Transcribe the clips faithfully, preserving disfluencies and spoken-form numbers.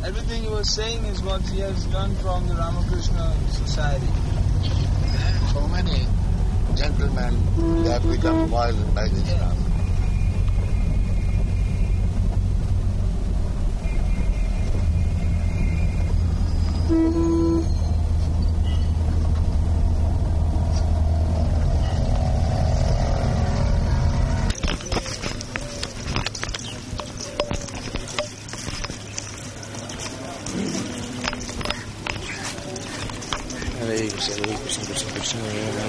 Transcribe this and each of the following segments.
Everything he was saying is what he has learned from the Ramakrishna Society. So many gentlemen, they have become poisoned by this Rama. Hare Krishna, Hare Krishna, Krishna Krishna, Hare Hare,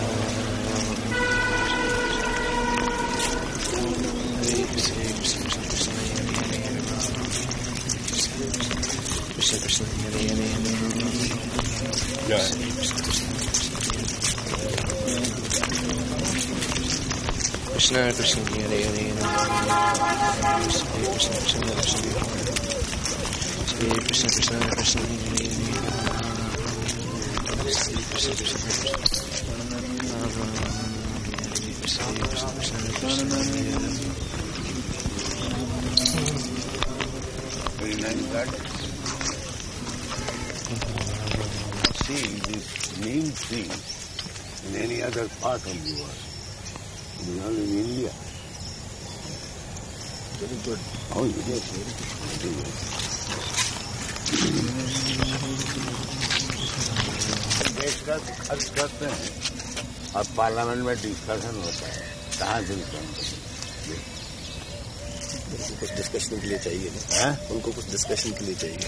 Hare Krishna, Hare Krishna, Krishna Krishna, Hare Hare, Krishna Krishna, Hare Hare, Krishna Krishna, Hare Hare, Krishna Krishna, Hare Krishna, Krishna Krishna, Hare Hare. Very nice garden. See this neem tree in any other part of the world. It is only in India. Very good. Oh, yes, very good. देश का खर्च करते हैं और parliament में discussion होता है कहाँ से उनको कुछ डिस्कशन के लिए चाहिए ना, उनको कुछ डिस्कशन के लिए चाहिए.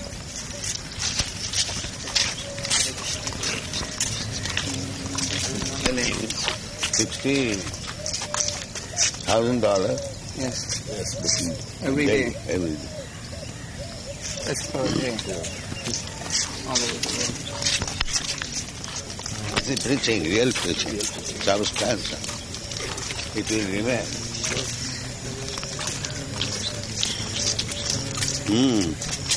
Sixty thousand dollars. Yes. Yes. Every day. Every day. That's per day. All over the world. This is preaching, real preaching, substantial. It will remain. Hmm.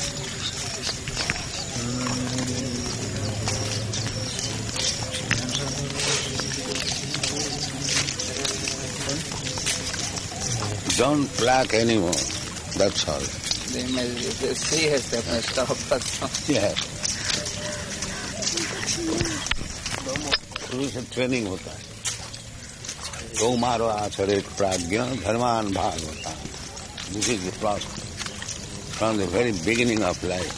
Don't plaque anymore. That's all. They may, the sea has definitely stopped us. Yeah. शुरू से training होता है. कौमारो आचरित प्राज्ञ धर्मान भाग होता है. This is the process from the very beginning of life.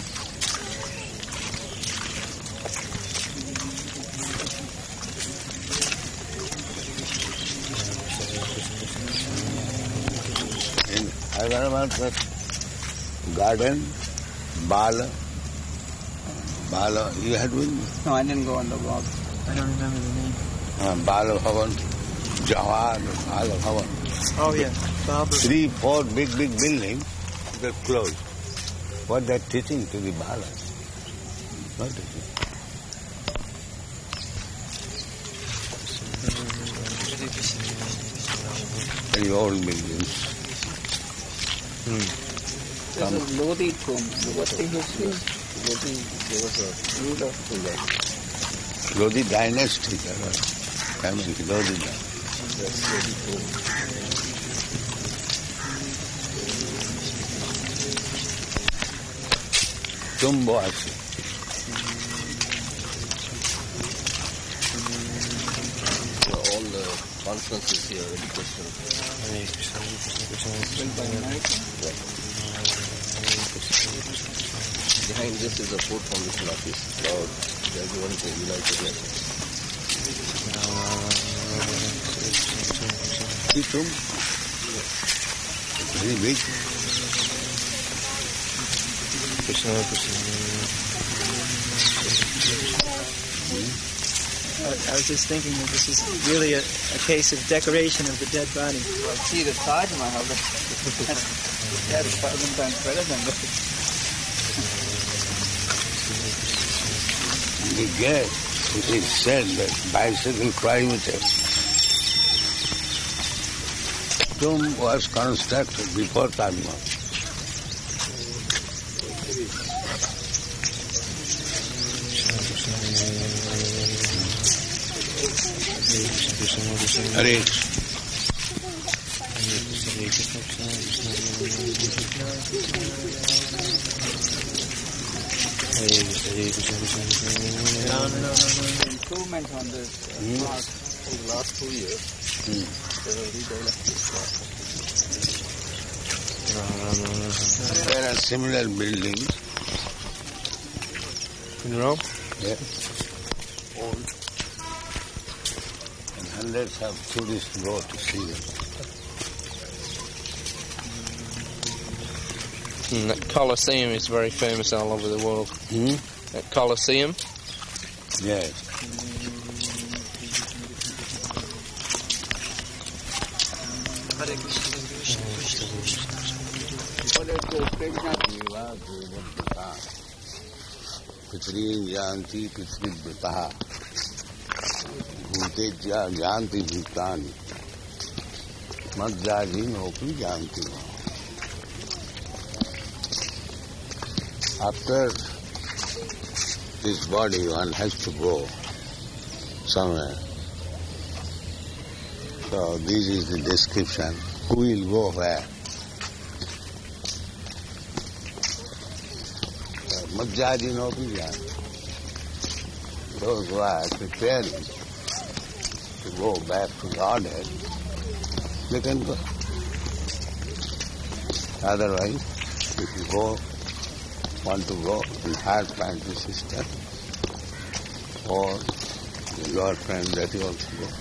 In Hyderabad, that garden, Bala, Bala, you had with me? No, I didn't go on the walk. I don't remember the name. Uh, Bala Bhavan, Jawad, Bala Bhavan. Oh, yeah. Barbara. Three, four big, big buildings, they're closed. What they're teaching to the Bala? Not teaching. Very old buildings. Hmm. There's a Lodi tomb. What's the history? Lodi, there was a ruler in that. Lodi dynasty, there was family, Lodi dynasty. That's Lodi tomb. Tumbo আছে. So all the conferences here, education. Hare Krishna, Hare Krishna, Krishna Krishna. Yeah. Behind this is a food foundation office. Lord, everyone is United Nations. See tomb? Very big. Krishna, Krishna. I was just thinking that this is really a, a case of decoration of the dead body. Well, see the Taj Mahal. That is thousand times better than this. The gate, it is said that bicycle kilometer tomb was constructed before Taj Mahal. Hare Krishna. Improvement on this uh, Hmm. park. In the last two years, Hmm. they have redeveloped this park. There are similar buildings. In Rome? Yeah. Old. And hundreds of tourists go to see them. And that Colosseum is very famous all over the world. Hmm? That Colosseum. Yes. Hare Krishna, Krishna Krishna. पितरी जानती पितृव्रता भूते जानती भूतानि मज्जाधीन होकर जानती हो. After this body, one has to go somewhere. So this is the description. Who will go where? Majjadino Bijan. Those who are preparing to go back to Godhead, they can go. Otherwise, if you go, want to go, you have to find the sister or your friend that you also go.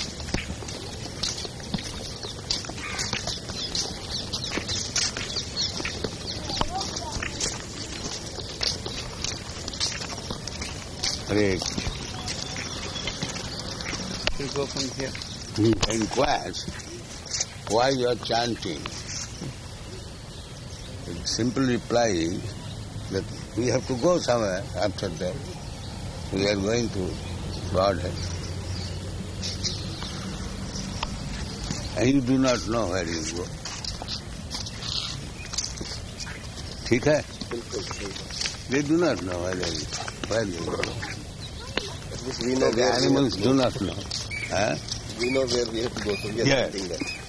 Hare We go from here. He inquires why you are chanting. The simple reply is that we have to go somewhere after that. We are going to Godhead. And you do not know where you go. ठीक है? They do not know where they, where they go. At least we know The where we animals have to do go. not know. Huh? We know where we have to go, so we are Yes. doing that.